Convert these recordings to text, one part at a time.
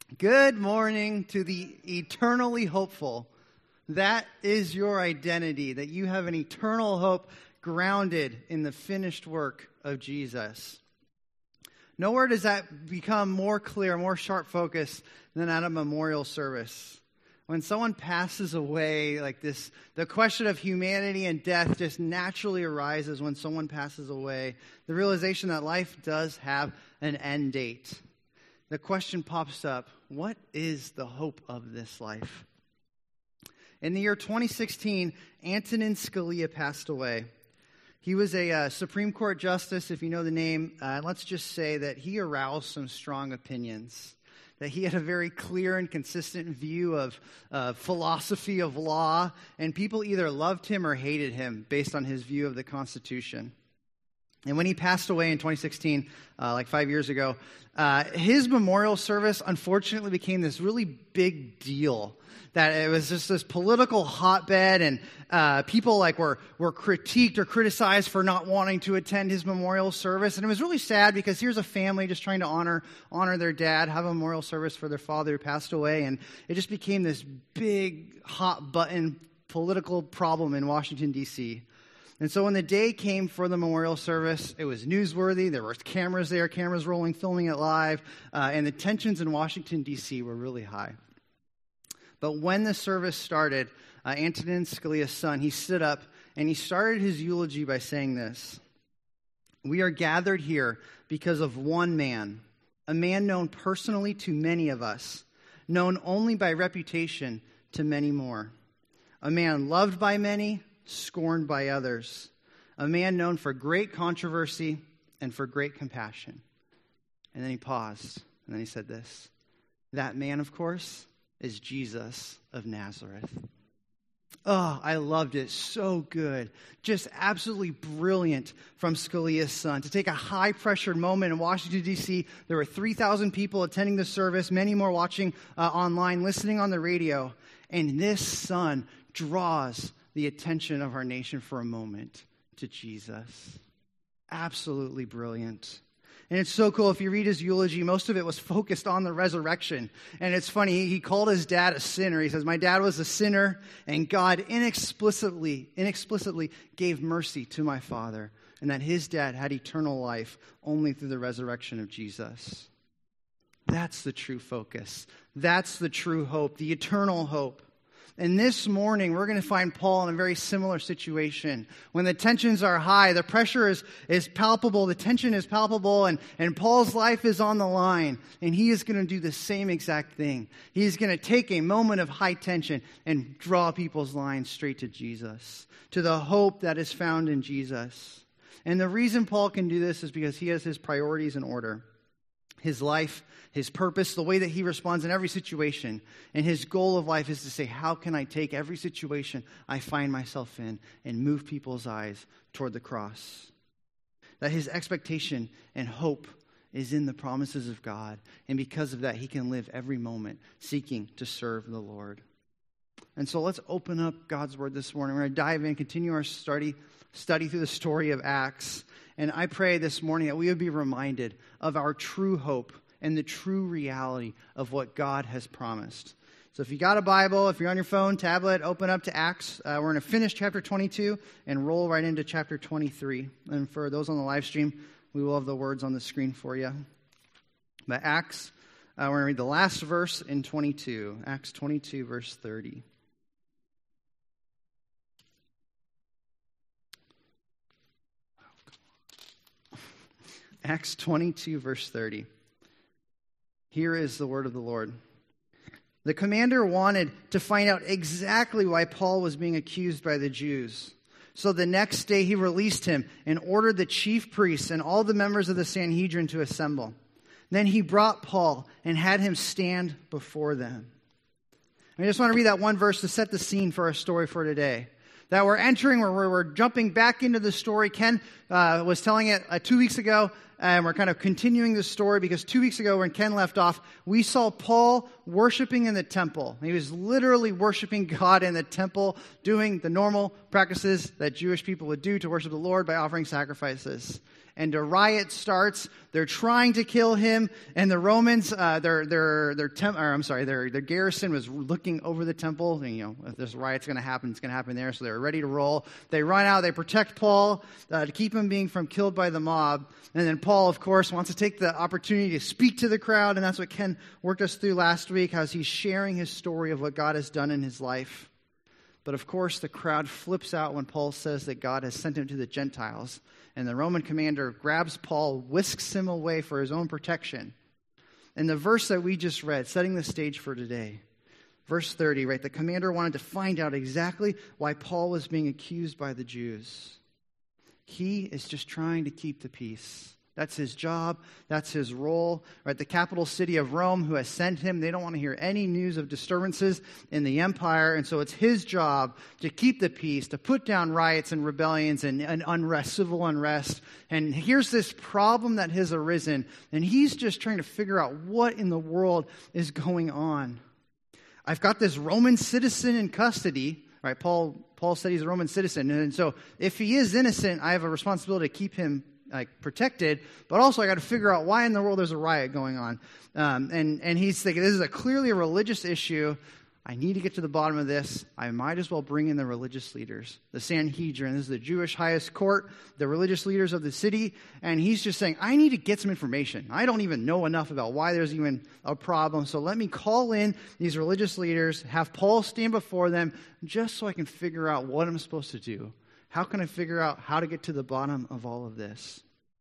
Good morning to the eternally hopeful. That is your identity, that you have an eternal hope grounded in the finished work of Jesus. Nowhere does that become more clear, more sharp focus than at a memorial service. When someone passes away like this, the question of humanity and death just naturally arises when someone passes away. The realization that life does have an end date. The question pops up, what is the hope of this life? In the year 2016, Antonin Scalia passed away. He was a Supreme Court justice, if you know the name. Let's just say that he aroused some strong opinions, that he had a very clear and consistent view of philosophy of law, and people either loved him or hated him based on his view of the Constitution. And when he passed away in 2016, like 5 years ago, his memorial service unfortunately became this really big deal. That it was just this political hotbed, and people were critiqued or criticized for not wanting to attend his memorial service. And it was really sad because here's a family just trying to honor their dad, have a memorial service for their father who passed away, and it just became this big hot button political problem in Washington, D.C. And so when the day came for the memorial service, it was newsworthy. There were cameras there, cameras rolling, filming it live, and the tensions in Washington, D.C. were really high. But when the service started, Antonin Scalia's son, he stood up and he started his eulogy by saying this: "We are gathered here because of one man, a man known personally to many of us, known only by reputation to many more. A man loved by many, scorned by others. A man known for great controversy and for great compassion." And then he paused, and then he said this: "That man, of course, is Jesus of Nazareth." Oh, I loved it. So good. Just absolutely brilliant from Scalia's son. To take a high-pressure moment in Washington, D.C., there were 3,000 people attending the service, many more watching online, listening on the radio. And this son draws the attention of our nation for a moment to Jesus. Absolutely brilliant. And it's so cool. If you read his eulogy, most of it was focused on the resurrection. And it's funny, he called his dad a sinner. He says, "My dad was a sinner, and God inexplicably gave mercy to my father, and that his dad had eternal life only through the resurrection of Jesus." That's the true focus. That's the true hope, the eternal hope. And this morning, we're going to find Paul in a very similar situation. When the tensions are high, the pressure is palpable, the tension is palpable, and Paul's life is on the line. And he is going to do the same exact thing. He's going to take a moment of high tension and draw people's lines straight to Jesus, to the hope that is found in Jesus. And the reason Paul can do this is because he has his priorities in order. His life, his purpose, the way that he responds in every situation. And his goal of life is to say, how can I take every situation I find myself in and move people's eyes toward the cross? That his expectation and hope is in the promises of God. And because of that, he can live every moment seeking to serve the Lord. And so let's open up God's word this morning. We're going to dive in, continue our study through the story of Acts. And I pray this morning that we would be reminded of our true hope and the true reality of what God has promised. So if you got a Bible, if you're on your phone, tablet, open up to Acts. We're going to finish chapter 22 and roll right into chapter 23. And for those on the live stream, we will have the words on the screen for you. But Acts, we're going to read the last verse in 22. Acts 22, verse 30. Acts 22, verse 30. Here is the word of the Lord. The commander wanted to find out exactly why Paul was being accused by the Jews. So the next day he released him and ordered the chief priests and all the members of the Sanhedrin to assemble. Then he brought Paul and had him stand before them. I just want to read that one verse to set the scene for our story for today. That we're entering, we're jumping back into the story. Ken was telling it 2 weeks ago. and we're kind of continuing the story because 2 weeks ago when Ken left off, we saw Paul worshiping in the temple. He was literally worshiping God in the temple, doing the normal practices that Jewish people would do to worship the Lord by offering sacrifices. And a riot starts. They're trying to kill him, and the Romans, their garrison was looking over the temple. And, if this riot's going to happen, it's going to happen there. So they're ready to roll. They run out. They protect Paul to keep him being from killed by the mob. And then Paul, of course, wants to take the opportunity to speak to the crowd, and that's what Ken worked us through last week, how he's sharing his story of what God has done in his life. But of course, the crowd flips out when Paul says that God has sent him to the Gentiles. And the Roman commander grabs Paul, whisks him away for his own protection. And the verse that we just read, setting the stage for today, verse 30, right? The commander wanted to find out exactly why Paul was being accused by the Jews. He is just trying to keep the peace. That's his job. That's his role. Right? The capital city of Rome, who has sent him, they don't want to hear any news of disturbances in the empire. And so it's his job to keep the peace, to put down riots and rebellions and unrest, civil unrest. And here's this problem that has arisen. And he's just trying to figure out what in the world is going on. I've got this Roman citizen in custody. Right? Paul said he's a Roman citizen. And so if he is innocent, I have a responsibility to keep him protected, but also I got to figure out why in the world there's a riot going on. And he's thinking, this is clearly a religious issue. I need to get to the bottom of this. I might as well bring in the religious leaders, the Sanhedrin. This is the Jewish highest court, the religious leaders of the city. And he's just saying, I need to get some information. I don't even know enough about why there's even a problem. So let me call in these religious leaders, have Paul stand before them, just so I can figure out what I'm supposed to do. How can I figure out how to get to the bottom of all of this?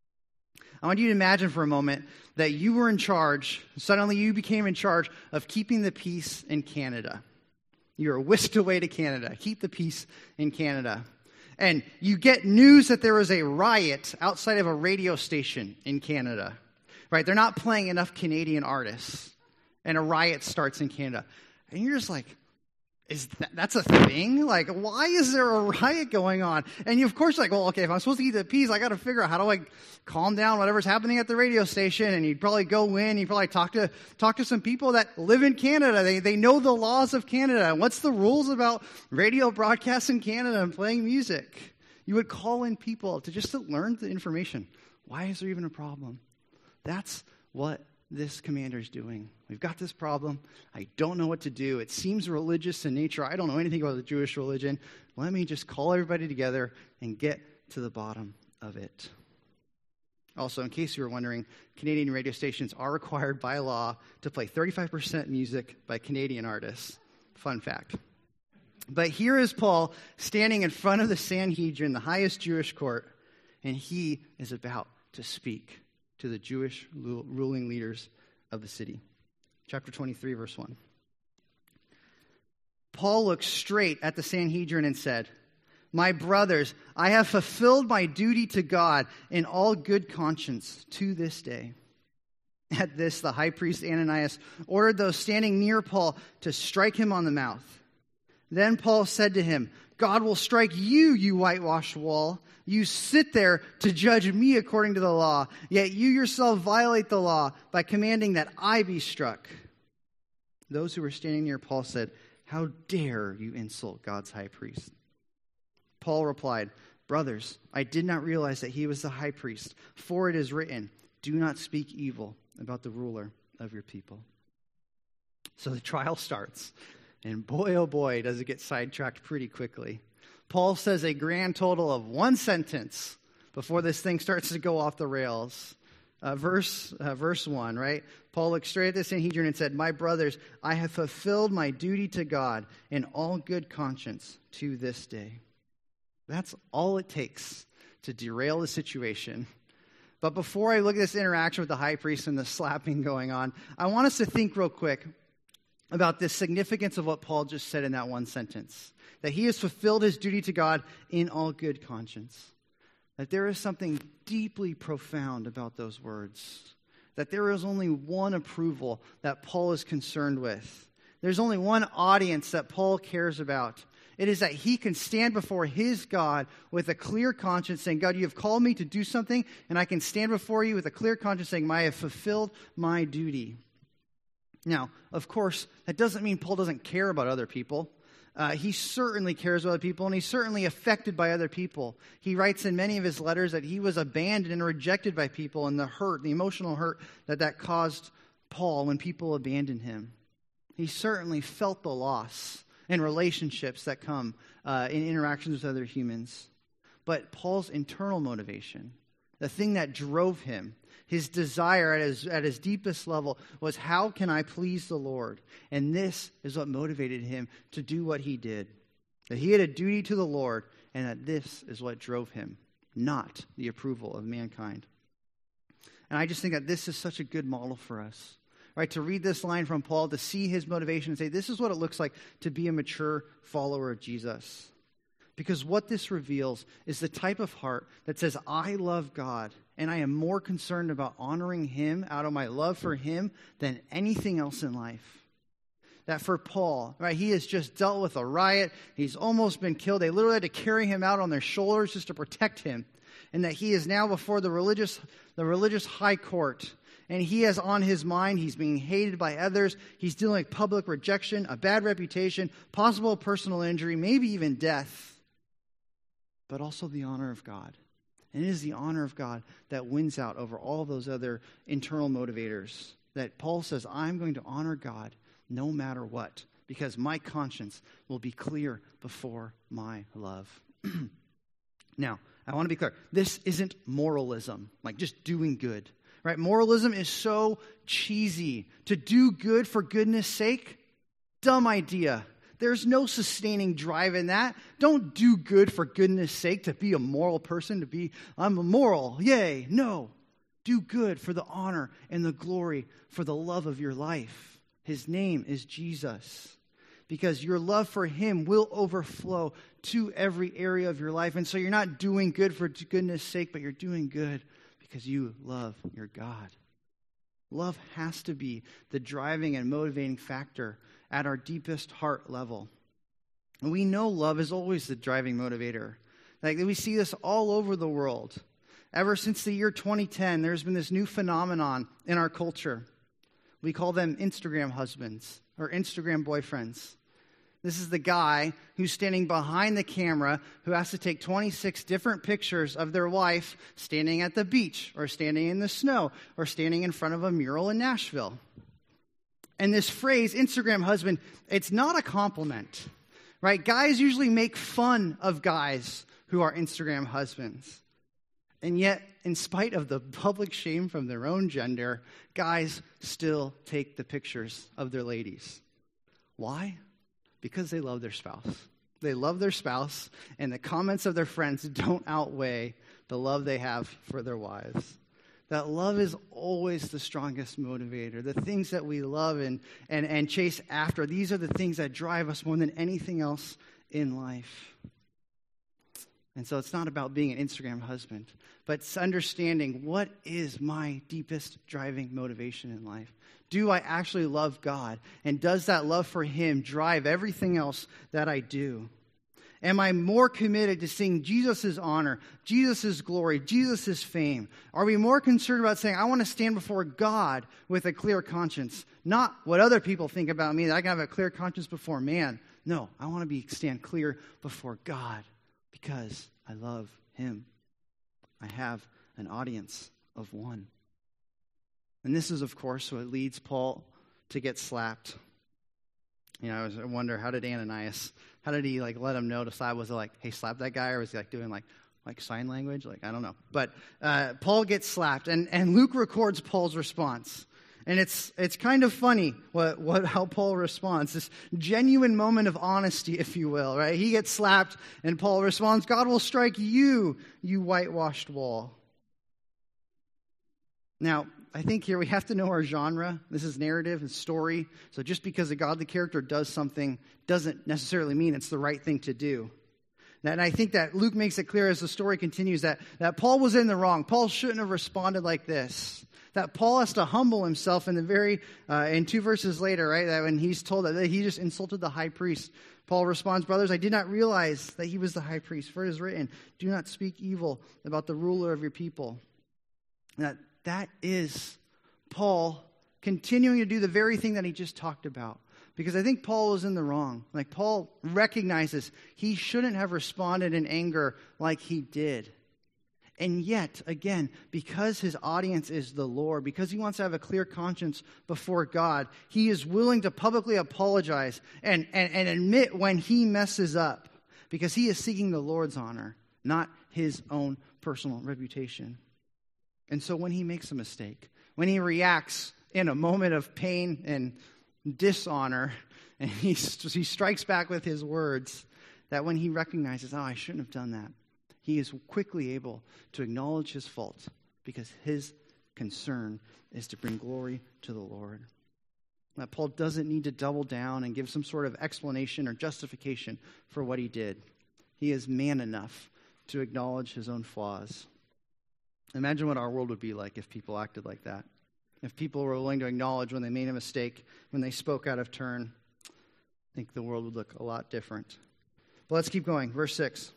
I want you to imagine for a moment that you were in charge, suddenly you became in charge of keeping the peace in Canada. You were whisked away to Canada. Keep the peace in Canada. And you get news that there was a riot outside of a radio station in Canada. Right? They're not playing enough Canadian artists. And a riot starts in Canada. And you're just like, that's a thing? Like, why is there a riot going on? And you, of course, like, well, okay, if I'm supposed to keep the peace, I got to figure out how do I calm down whatever's happening at the radio station. And you'd probably go in, you'd probably talk to some people that live in Canada. They know the laws of Canada. And what's the rules about radio broadcasts in Canada and playing music? You would call in people to learn the information. Why is there even a problem? That's what this commander's doing. We've got this problem. I don't know what to do. It seems religious in nature. I don't know anything about the Jewish religion. Let me just call everybody together and get to the bottom of it. Also, in case you were wondering, Canadian radio stations are required by law to play 35% music by Canadian artists. Fun fact. But here is Paul standing in front of the Sanhedrin, the highest Jewish court, and he is about to speak to the Jewish ruling leaders of the city. Chapter 23, verse 1. Paul looked straight at the Sanhedrin and said, "My brothers, I have fulfilled my duty to God in all good conscience to this day." At this, the high priest Ananias ordered those standing near Paul to strike him on the mouth. Then Paul said to him, "God will strike you, you whitewashed wall. You sit there to judge me according to the law, yet you yourself violate the law by commanding that I be struck." Those who were standing near Paul said, "How dare you insult God's high priest?" Paul replied, "Brothers, I did not realize that he was the high priest, for it is written, 'Do not speak evil about the ruler of your people.'" So the trial starts. And boy, oh boy, does it get sidetracked pretty quickly. Paul says a grand total of one sentence before this thing starts to go off the rails. Verse 1, right? Paul looked straight at the Sanhedrin and said, "My brothers, I have fulfilled my duty to God in all good conscience to this day." That's all it takes to derail the situation. But before I look at this interaction with the high priest and the slapping going on, I want us to think real quick about the significance of what Paul just said in that one sentence. That he has fulfilled his duty to God in all good conscience. That there is something deeply profound about those words. That there is only one approval that Paul is concerned with. There's only one audience that Paul cares about. It is that he can stand before his God with a clear conscience saying, God, you have called me to do something, and I can stand before you with a clear conscience saying, I have fulfilled my duty. Now, of course, that doesn't mean Paul doesn't care about other people. He certainly cares about other people, and he's certainly affected by other people. He writes in many of his letters that he was abandoned and rejected by people, and the hurt, the emotional hurt that caused Paul when people abandoned him. He certainly felt the loss and relationships that come in interactions with other humans. But Paul's internal motivation, the thing that drove him, his desire at his deepest level was, how can I please the Lord? And this is what motivated him to do what he did. That he had a duty to the Lord, and that this is what drove him, not the approval of mankind. And I just think that this is such a good model for us. Right, to read this line from Paul, to see his motivation and say, this is what it looks like to be a mature follower of Jesus. Because what this reveals is the type of heart that says, I love God, and I am more concerned about honoring him out of my love for him than anything else in life. That for Paul, right, he has just dealt with a riot. He's almost been killed. They literally had to carry him out on their shoulders just to protect him. And that he is now before the religious high court. And he has on his mind, he's being hated by others. He's dealing with public rejection, a bad reputation, possible personal injury, maybe even death. But also the honor of God. And it is the honor of God that wins out over all those other internal motivators. That Paul says, I'm going to honor God no matter what, because my conscience will be clear before my love. Now, I want to be clear. This isn't moralism, like just doing good. Right? Moralism is so cheesy. To do good for goodness sake, dumb idea. There's no sustaining drive in that. Don't do good for goodness sake to be a moral person, I'm moral, yay. No. Do good for the honor and the glory, for the love of your life. His name is Jesus. Because your love for him will overflow to every area of your life. And so you're not doing good for goodness sake, but you're doing good because you love your God. Love has to be the driving and motivating factor at our deepest heart level. And we know love is always the driving motivator. Like we see this all over the world. Ever since the year 2010, there's been this new phenomenon in our culture. We call them Instagram husbands or Instagram boyfriends. This is the guy who's standing behind the camera who has to take 26 different pictures of their wife standing at the beach or standing in the snow or standing in front of a mural in Nashville. And this phrase, Instagram husband, it's not a compliment, right? Guys usually make fun of guys who are Instagram husbands. And yet, in spite of the public shame from their own gender, guys still take the pictures of their ladies. Why? Because they love their spouse. They love their spouse, and the comments of their friends don't outweigh the love they have for their wives. That love is always the strongest motivator. The things that we love and chase after, these are the things that drive us more than anything else in life. And so it's not about being an Instagram husband, but it's understanding what is my deepest driving motivation in life. Do I actually love God? And does that love for him drive everything else that I do? Am I more committed to seeing Jesus' honor, Jesus' glory, Jesus' fame? Are we more concerned about saying, I want to stand before God with a clear conscience, not what other people think about me, that I can have a clear conscience before man. No, I want to stand clear before God because I love him. I have an audience of one. And this is, of course, what leads Paul to get slapped. You know, I wonder, how did Ananias, how did he let him know to slap? Was it hey, slap that guy? Or was he doing sign language? I don't know. But Paul gets slapped, and Luke records Paul's response. And it's kind of funny how Paul responds. This genuine moment of honesty, if you will, right? He gets slapped, and Paul responds, God will strike you, you whitewashed wall. Now, I think here we have to know our genre. This is narrative and story. So just because a godly character does something doesn't necessarily mean it's the right thing to do. And I think that Luke makes it clear as the story continues that Paul was in the wrong. Paul shouldn't have responded like this. that Paul has to humble himself in 2 verses later, right? That when he's told that he just insulted the high priest, Paul responds, brothers, I did not realize that he was the high priest, for it is written, do not speak evil about the ruler of your people. That is Paul continuing to do the very thing that he just talked about. Because I think Paul was in the wrong. Like, Paul recognizes he shouldn't have responded in anger like he did. And yet, again, because his audience is the Lord, because he wants to have a clear conscience before God, he is willing to publicly apologize and admit when he messes up. Because he is seeking the Lord's honor, not his own personal reputation. And so when he makes a mistake, when he reacts in a moment of pain and dishonor, and he strikes back with his words, that when he recognizes, I shouldn't have done that, he is quickly able to acknowledge his fault because his concern is to bring glory to the Lord. That Paul doesn't need to double down and give some sort of explanation or justification for what he did. He is man enough to acknowledge his own flaws. Imagine what our world would be like if people acted like that. If people were willing to acknowledge when they made a mistake, when they spoke out of turn, I think the world would look a lot different. But let's keep going. Verse 6.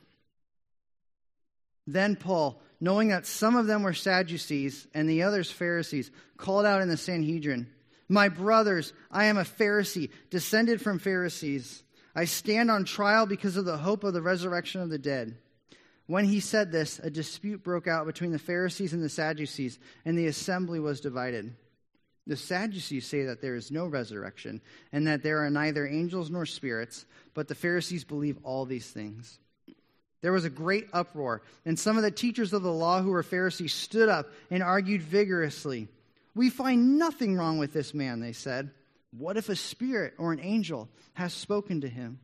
Then Paul, knowing that some of them were Sadducees and the others Pharisees, called out in the Sanhedrin, my brothers, I am a Pharisee, descended from Pharisees. I stand on trial because of the hope of the resurrection of the dead. When he said this, a dispute broke out between the Pharisees and the Sadducees, and the assembly was divided. The Sadducees say that there is no resurrection, and that there are neither angels nor spirits, but the Pharisees believe all these things. There was a great uproar, and some of the teachers of the law who were Pharisees stood up and argued vigorously. We find nothing wrong with this man, they said. What if a spirit or an angel has spoken to him?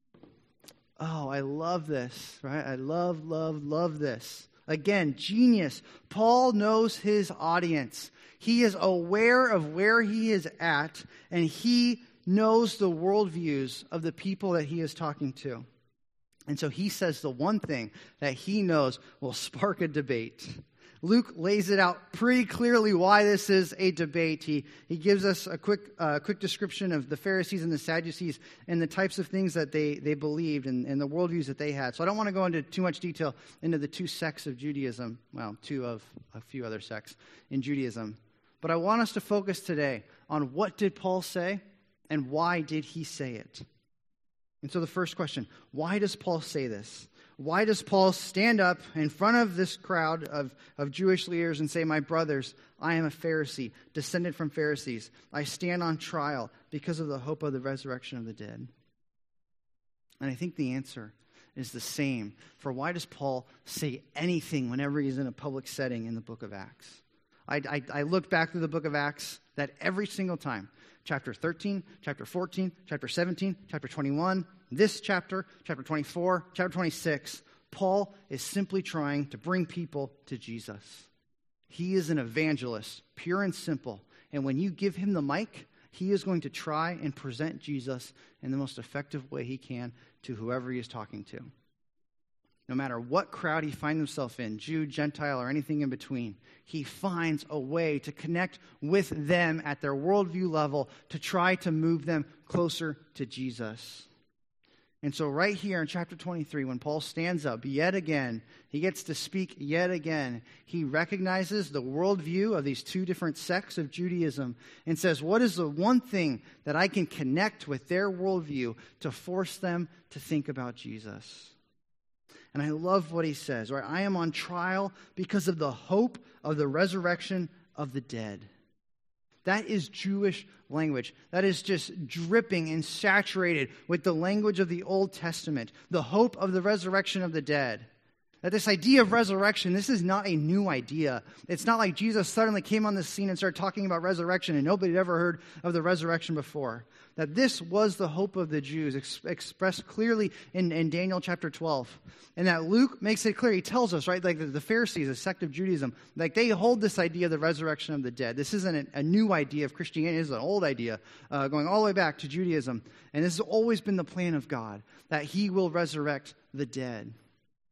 Oh, I love this, right? I love this. Again, genius. Paul knows his audience. He is aware of where he is at, and he knows the worldviews of the people that he is talking to. And so he says the one thing that he knows will spark a debate. Luke lays it out pretty clearly why this is a debate. He gives us a quick description of the Pharisees and the Sadducees and the types of things that they believed and the worldviews that they had. So I don't want to go into too much detail into the two sects of Judaism, well, two of a few other sects in Judaism. But I want us to focus today on what did Paul say and why did he say it? And so the first question, why does Paul say this? Why does Paul stand up in front of this crowd of Jewish leaders and say, my brothers, I am a Pharisee, descended from Pharisees. I stand on trial because of the hope of the resurrection of the dead. And I think the answer is the same for why does Paul say anything whenever he's in a public setting in the book of Acts. I looked back through the book of Acts that every single time, chapter 13, chapter 14, chapter 17, chapter 21, this chapter, chapter 24, chapter 26, Paul is simply trying to bring people to Jesus. He is an evangelist, pure and simple. And when you give him the mic, he is going to try and present Jesus in the most effective way he can to whoever he is talking to. No matter what crowd he finds himself in, Jew, Gentile, or anything in between, he finds a way to connect with them at their worldview level to try to move them closer to Jesus. And so right here in chapter 23, when Paul stands up yet again, he gets to speak yet again. He recognizes the worldview of these two different sects of Judaism and says, what is the one thing that I can connect with their worldview to force them to think about Jesus? And I love what he says, right? I am on trial because of the hope of the resurrection of the dead. That is Jewish language. That is just dripping and saturated with the language of the Old Testament, the hope of the resurrection of the dead. That this idea of resurrection, this is not a new idea. It's not like Jesus suddenly came on the scene and started talking about resurrection and nobody had ever heard of the resurrection before. That this was the hope of the Jews expressed clearly in Daniel chapter 12. And that Luke makes it clear. He tells us, right, like the Pharisees, a sect of Judaism, like they hold this idea of the resurrection of the dead. This isn't a new idea of Christianity. This is an old idea going all the way back to Judaism. And this has always been the plan of God, that he will resurrect the dead.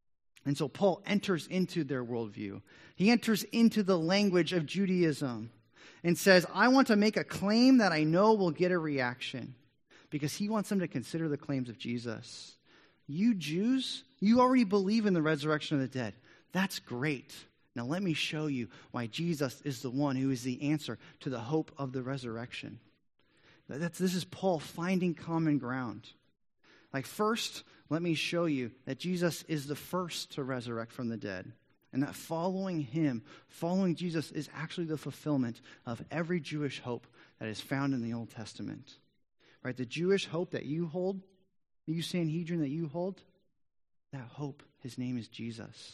And so Paul enters into their worldview. He enters into the language of Judaism and says, I want to make a claim that I know will get a reaction, because he wants them to consider the claims of Jesus. You Jews, you already believe in the resurrection of the dead. That's great. Now let me show you why Jesus is the one who is the answer to the hope of the resurrection. This is Paul finding common ground. Like, first, let me show you that Jesus is the first to resurrect from the dead, and that following him, following Jesus, is actually the fulfillment of every Jewish hope that is found in the Old Testament. Right? The Jewish hope that you hold, you Sanhedrin that you hold, that hope, his name is Jesus.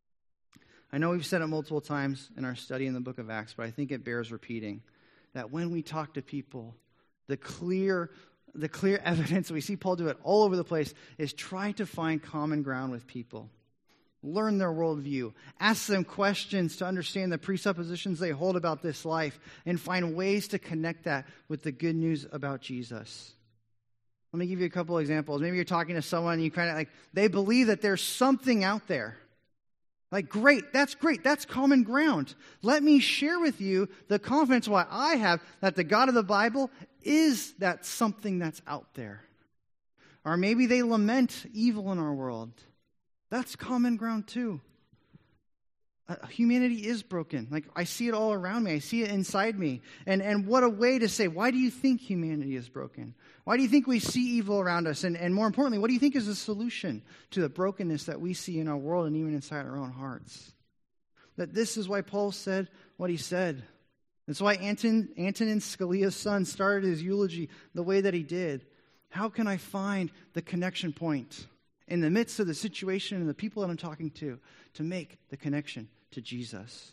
I know we've said it multiple times in our study in the book of Acts, but I think it bears repeating that when we talk to people, the clear evidence, we see Paul do it all over the place, is try to find common ground with people. Learn their worldview. Ask them questions to understand the presuppositions they hold about this life, and find ways to connect that with the good news about Jesus. Let me give you a couple examples. Maybe you're talking to someone and you kind of like, they believe that there's something out there. Like, great, that's common ground. Let me share with you the confidence why I have that the God of the Bible is that something that's out there. Or maybe they lament evil in our world. That's common ground too. Humanity is broken. Like, I see it all around me. I see it inside me. And what a way to say, why do you think humanity is broken? Why do you think we see evil around us? And more importantly, what do you think is the solution to the brokenness that we see in our world and even inside our own hearts? That this is why Paul said what he said. That's why Antonin Scalia's son started his eulogy the way that he did. How can I find the connection point in the midst of the situation and the people that I'm talking to make the connection to Jesus?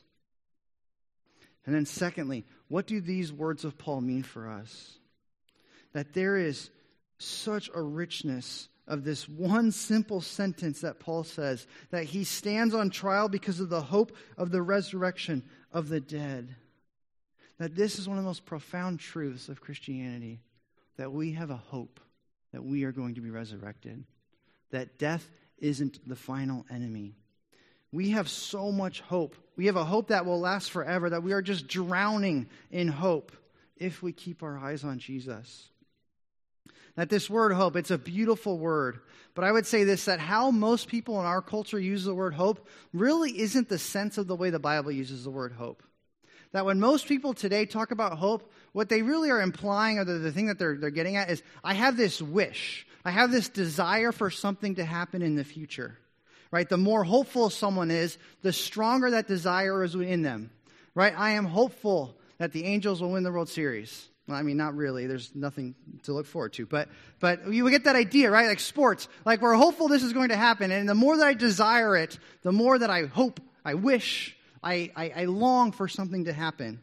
And then secondly, what do these words of Paul mean for us? That there is such a richness of this one simple sentence that Paul says, that he stands on trial because of the hope of the resurrection of the dead. That this is one of the most profound truths of Christianity, that we have a hope that we are going to be resurrected, that death isn't the final enemy. We have so much hope. We have a hope that will last forever, that we are just drowning in hope if we keep our eyes on Jesus. That this word hope, it's a beautiful word. But I would say this, that how most people in our culture use the word hope really isn't the sense of the way the Bible uses the word hope. That when most people today talk about hope, what they really are implying, or the thing that they're getting at, is I have this wish. I have this desire for something to happen in the future. Right? The more hopeful someone is, the stronger that desire is in them. Right? I am hopeful that the Angels will win the World Series. Well, I mean, not really. There's nothing to look forward to. But you get that idea, right? Like sports. Like, we're hopeful this is going to happen. And the more that I desire it, the more that I hope, I wish, I long for something to happen.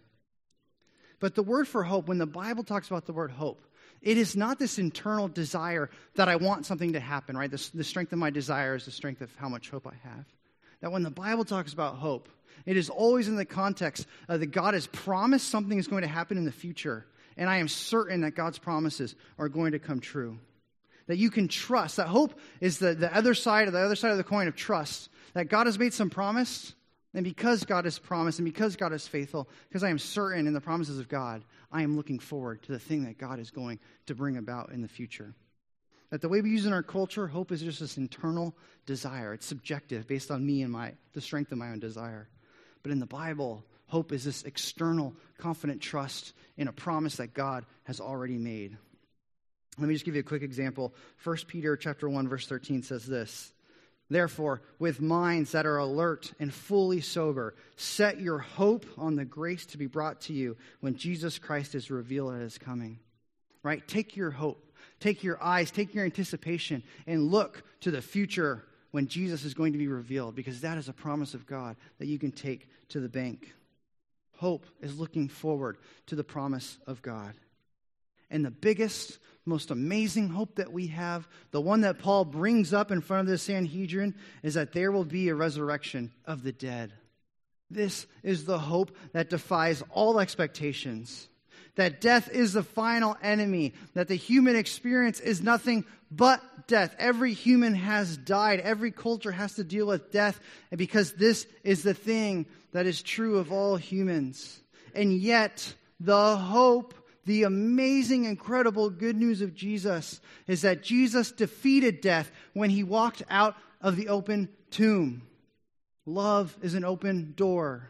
But the word for hope, when the Bible talks about the word hope, it is not this internal desire that I want something to happen, right? The strength of my desire is the strength of how much hope I have. That when the Bible talks about hope, it is always in the context of that God has promised something is going to happen in the future. And I am certain that God's promises are going to come true. That you can trust. That hope is the other side of the coin of trust. That God has made some promise. And because God has promised and because God is faithful, because I am certain in the promises of God, I am looking forward to the thing that God is going to bring about in the future. That the way we use it in our culture, hope is just this internal desire. It's subjective based on me and the strength of my own desire. But in the Bible, hope is this external, confident trust in a promise that God has already made. Let me just give you a quick example. 1 Peter chapter 1, verse 13 says this: "Therefore, with minds that are alert and fully sober, set your hope on the grace to be brought to you when Jesus Christ is revealed at his coming." Right? Take your hope, take your eyes, take your anticipation, and look to the future when Jesus is going to be revealed, because that is a promise of God that you can take to the bank. Hope is looking forward to the promise of God. And the biggest, most amazing hope that we have, the one that Paul brings up in front of the Sanhedrin, is that there will be a resurrection of the dead. This is the hope that defies all expectations. that death is the final enemy, that the human experience is nothing but death. Every human has died. Every culture has to deal with death, and because this is the thing that is true of all humans. And yet, the hope, the amazing, incredible good news of Jesus is that Jesus defeated death when he walked out of the open tomb. Love is an open door.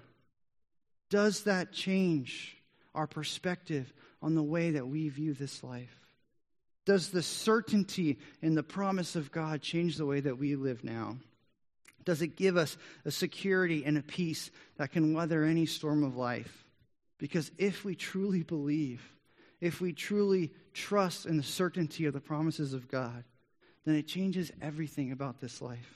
Does that change our perspective on the way that we view this life? Does the certainty in the promise of God change the way that we live now? Does it give us a security and a peace that can weather any storm of life? Because if we truly believe, if we truly trust in the certainty of the promises of God, then it changes everything about this life.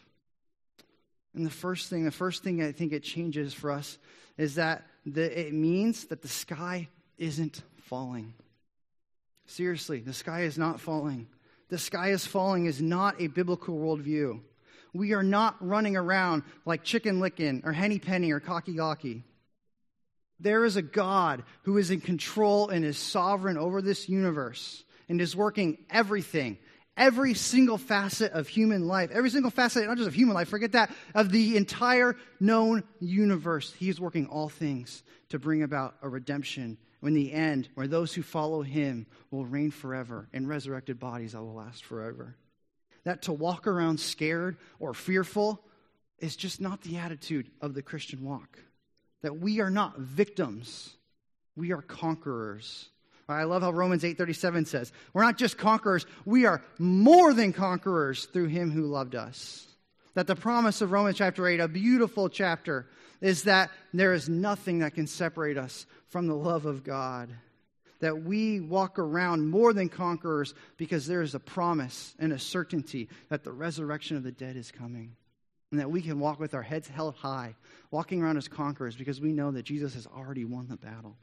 And the first thing I think it changes for us is that it means that the sky isn't falling. Seriously, the sky is not falling. The sky is falling is not a biblical worldview. We are not running around like Chicken Licken or Henny Penny or Cocky Gawky. There is a God who is in control and is sovereign over this universe and is working everything, every single facet of human life, every single facet, not just of human life, forget that, of the entire known universe. He is working all things to bring about a redemption in the end where those who follow him will reign forever in resurrected bodies that will last forever. That to walk around scared or fearful is just not the attitude of the Christian walk. That we are not victims, we are conquerors. I love how Romans 8:37 says, we're not just conquerors, we are more than conquerors through him who loved us. That the promise of Romans chapter 8, a beautiful chapter, is that there is nothing that can separate us from the love of God. That we walk around more than conquerors because there is a promise and a certainty that the resurrection of the dead is coming. And that we can walk with our heads held high, walking around as conquerors because we know that Jesus has already won the battle.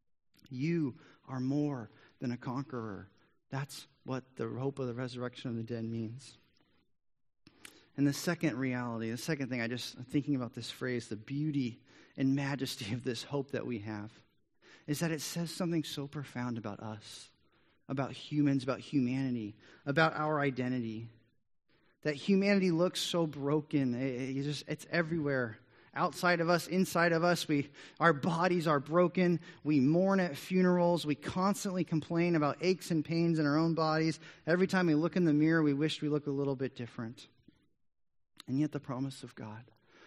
You are more than a conqueror. That's what the hope of the resurrection of the dead means. And the second reality, the second thing, I'm thinking about this phrase, the beauty and majesty of this hope that we have, is that it says something so profound about us, about humans, about humanity, about our identity. That humanity looks so broken. It's everywhere. Outside of us, inside of us, our bodies are broken. We mourn at funerals. We constantly complain about aches and pains in our own bodies. Every time we look in the mirror, we wish we looked a little bit different. And yet the promise of God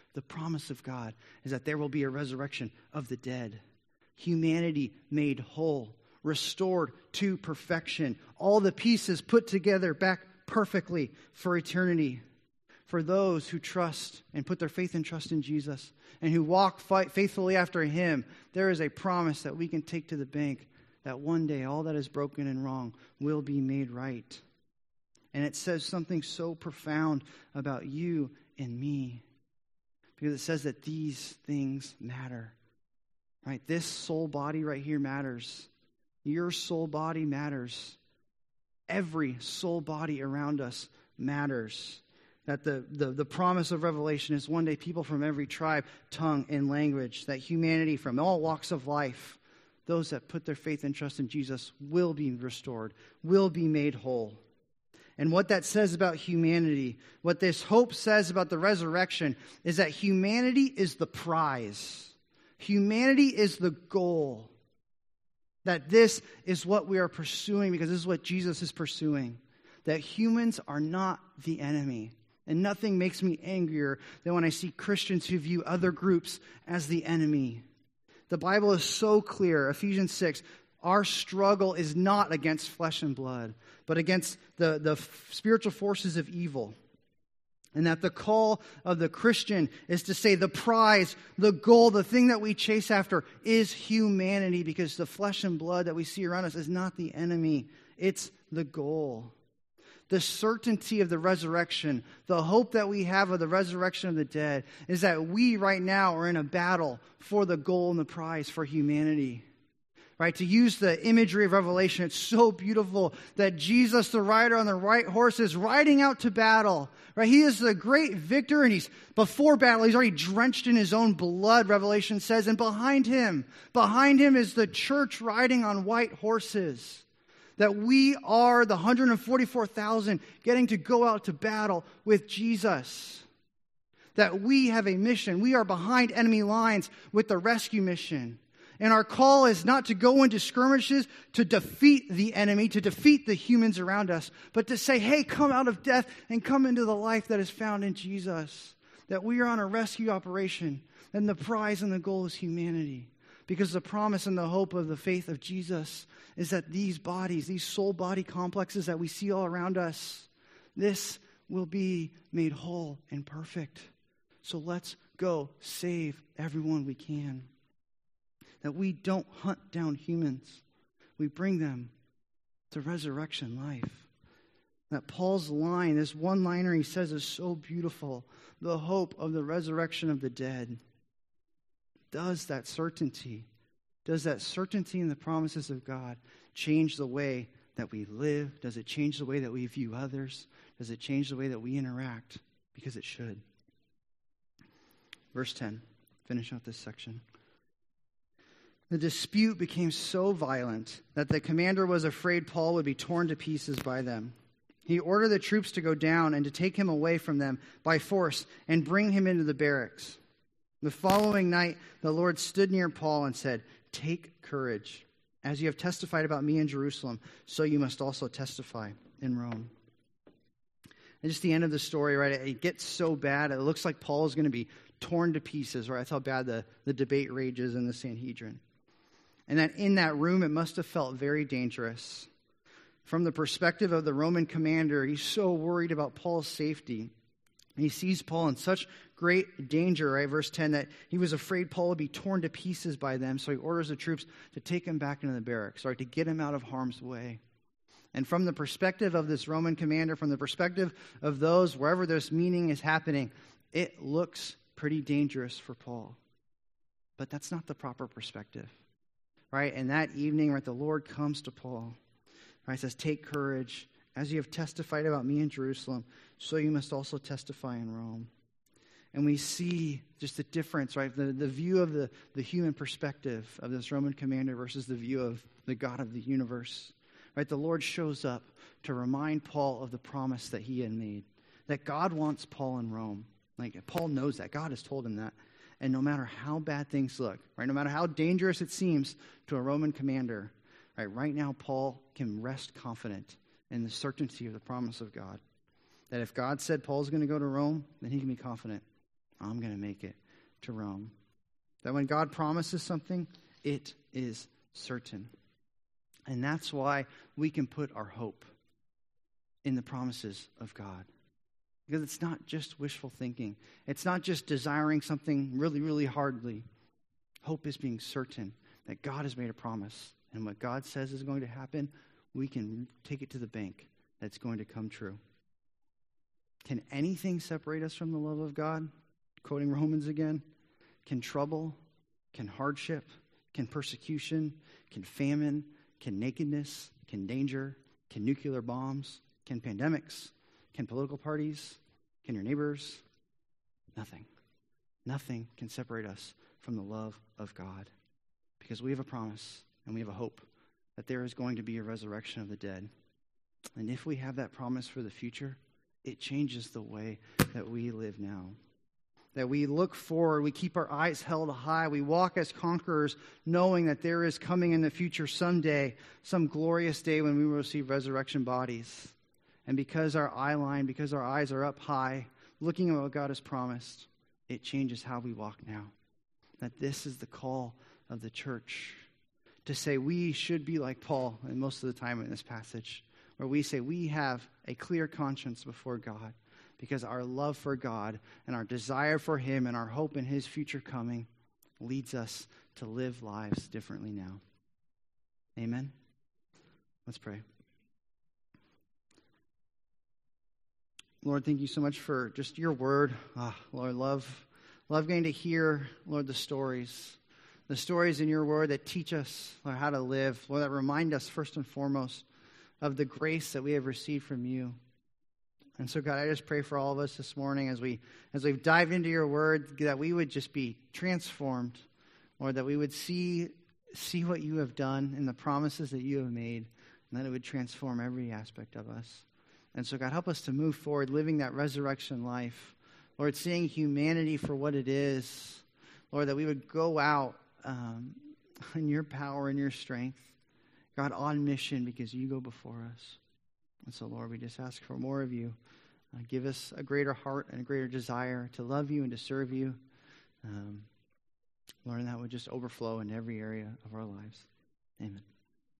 is that there will be a resurrection of the dead. Humanity made whole, restored to perfection. All the pieces put together back perfectly for eternity. For those who trust and put their faith and trust in Jesus and who walk faithfully after him, there is a promise that we can take to the bank that one day all that is broken and wrong will be made right. And it says something so profound about you and me because it says that these things matter. Right? This soul body right here matters. Your soul body matters. Every soul body around us matters. That the promise of Revelation is one day people from every tribe, tongue, and language, that humanity from all walks of life, those that put their faith and trust in Jesus will be restored, will be made whole. And what that says about humanity, what this hope says about the resurrection, is that humanity is the prize. Humanity is the goal. That this is what we are pursuing because this is what Jesus is pursuing. That humans are not the enemy. And nothing makes me angrier than when I see Christians who view other groups as the enemy. The Bible is so clear. Ephesians 6, our struggle is not against flesh and blood, but against the spiritual forces of evil. And that the call of the Christian is to say the prize, the goal, the thing that we chase after is humanity, because the flesh and blood that we see around us is not the enemy. It's the goal. The certainty of the resurrection, the hope that we have of the resurrection of the dead, is that we right now are in a battle for the goal and the prize for humanity. right? To use the imagery of Revelation, it's so beautiful that Jesus, the rider on the white horse, is riding out to battle, right? He is the great victor, and he's before battle. He's already drenched in his own blood, Revelation says. And behind him is the church riding on white horses. That we are the 144,000 getting to go out to battle with Jesus. That we have a mission. We are behind enemy lines with the rescue mission. And our call is not to go into skirmishes to defeat the enemy, to defeat the humans around us, but to say, hey, come out of death and come into the life that is found in Jesus. That we are on a rescue operation, and the prize and the goal is humanity. Because the promise and the hope of the faith of Jesus is that these bodies, these soul-body complexes that we see all around us, this will be made whole and perfect. So let's go save everyone we can. That we don't hunt down humans. We bring them to resurrection life. That Paul's line, this one-liner he says is so beautiful. The hope of the resurrection of the dead. Does that certainty in the promises of God change the way that we live? Does it change the way that we view others? Does it change the way that we interact? Because it should. Verse 10, finish out this section. The dispute became so violent that the commander was afraid Paul would be torn to pieces by them. He ordered the troops to go down and to take him away from them by force and bring him into the barracks. The following night, the Lord stood near Paul and said, "Take courage. As you have testified about me in Jerusalem, so you must also testify in Rome." And just the end of the story, right? It gets so bad, it looks like Paul is going to be torn to pieces, right? That's how bad the debate rages in the Sanhedrin. And that in that room, it must have felt very dangerous. From the perspective of the Roman commander, he's so worried about Paul's safety. He sees Paul in such great danger, right? Verse 10, that he was afraid Paul would be torn to pieces by them, so he orders the troops to take him back into the barracks, right? To get him out of harm's way. And from the perspective of this Roman commander, from the perspective of those, wherever this meeting is happening, it looks pretty dangerous for Paul. But that's not the proper perspective, right? And that evening, right, the Lord comes to Paul, right? Says, "Take courage. As you have testified about me in Jerusalem, so you must also testify in Rome." And we see just the difference, right? The view of the human perspective of this Roman commander versus the view of the God of the universe. Right? The Lord shows up to remind Paul of the promise that he had made. That God wants Paul in Rome. Like, Paul knows that. God has told him that. And no matter how bad things look, right? No matter how dangerous it seems to a Roman commander, right now Paul can rest confident in the certainty of the promise of God. That if God said Paul's going to go to Rome, then he can be confident, I'm going to make it to Rome. That when God promises something, it is certain. And that's why we can put our hope in the promises of God. Because it's not just wishful thinking. It's not just desiring something really, really hardly. Hope is being certain that God has made a promise. And what God says is going to happen, we can take it to the bank that it's going to come true. Can anything separate us from the love of God? Quoting Romans again. Can trouble, can hardship, can persecution, can famine, can nakedness, can danger, can nuclear bombs, can pandemics, can political parties, can your neighbors? Nothing. Nothing can separate us from the love of God. Because we have a promise and we have a hope that there is going to be a resurrection of the dead. And if we have that promise for the future, it changes the way that we live now. That we look forward, we keep our eyes held high, we walk as conquerors, knowing that there is coming in the future someday, some glorious day when we will receive resurrection bodies. And because our eyes are up high, looking at what God has promised, it changes how we walk now. That this is the call of the church. To say we should be like Paul, and most of the time in this passage, where we say we have a clear conscience before God. Because our love for God and our desire for Him and our hope in His future coming leads us to live lives differently now. Amen? Let's pray. Lord, thank you so much for just your word. Lord, love getting to hear, Lord, the stories the stories in your word that teach us, Lord, how to live, Lord, that remind us first and foremost of the grace that we have received from you. And so, God, I just pray for all of us this morning as we've dived into your word, that we would just be transformed, Lord, that we would see what you have done and the promises that you have made, and that it would transform every aspect of us. And so, God, help us to move forward, living that resurrection life. Lord, seeing humanity for what it is. Lord, that we would go out in your power and your strength. God, on mission because you go before us. And so, Lord, we just ask for more of you. Give us a greater heart and a greater desire to love you and to serve you. Lord, and that would just overflow in every area of our lives. Amen.